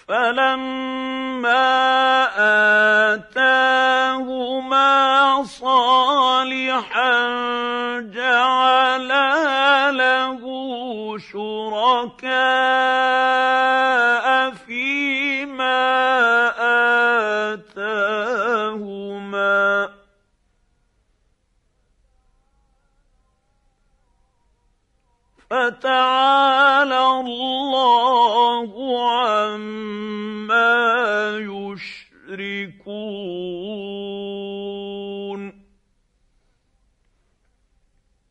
فَلَمَّا آتَاهُمَا صَالِحًا جَعَلَا لَهُ شُرَكَاءَ فِيمَا آتَاهُمَا ۚ فَتَعَالَى اللَّهُ عَمَّا